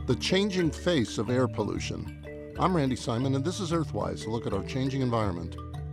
The changing face of air pollution. I'm Randy Simon, and this is Earthwise, a look at our changing environment.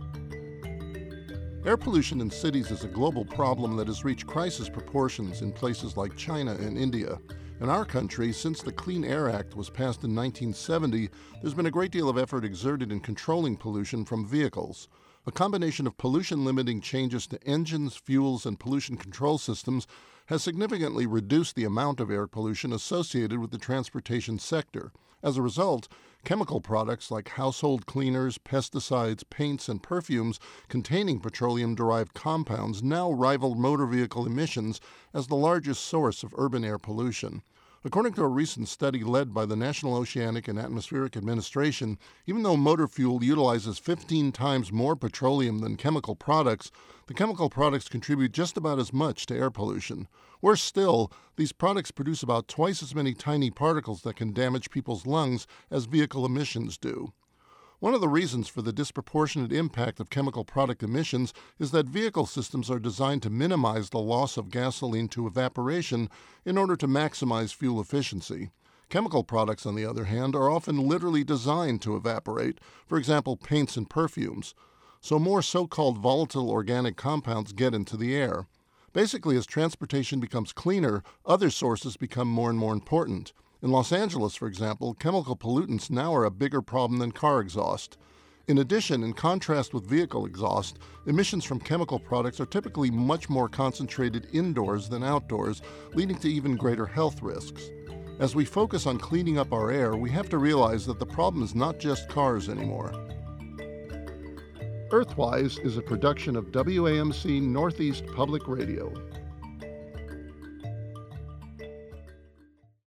Air pollution in cities is a global problem that has reached crisis proportions in places like China and India. In our country, since the Clean Air Act was passed in 1970, there's been a great deal of effort exerted in controlling pollution from vehicles. A combination of pollution-limiting changes to engines, fuels, and pollution control systems has significantly reduced the amount of air pollution associated with the transportation sector. As a result, chemical products like household cleaners, pesticides, paints, and perfumes containing petroleum-derived compounds now rival motor vehicle emissions as the largest source of urban air pollution. According to a recent study led by the National Oceanic and Atmospheric Administration, even though motor fuel utilizes 15 times more petroleum than chemical products, the chemical products contribute just about as much to air pollution. Worse still, these products produce about twice as many tiny particles that can damage people's lungs as vehicle emissions do. One of the reasons for the disproportionate impact of chemical product emissions is that vehicle systems are designed to minimize the loss of gasoline to evaporation in order to maximize fuel efficiency. Chemical products, on the other hand, are often literally designed to evaporate, for example, paints and perfumes. So more so-called volatile organic compounds get into the air. Basically, as transportation becomes cleaner, other sources become more and more important. In Los Angeles, for example, chemical pollutants now are a bigger problem than car exhaust. In addition, in contrast with vehicle exhaust, emissions from chemical products are typically much more concentrated indoors than outdoors, leading to even greater health risks. As we focus on cleaning up our air, we have to realize that the problem is not just cars anymore. Earthwise is a production of WAMC Northeast Public Radio.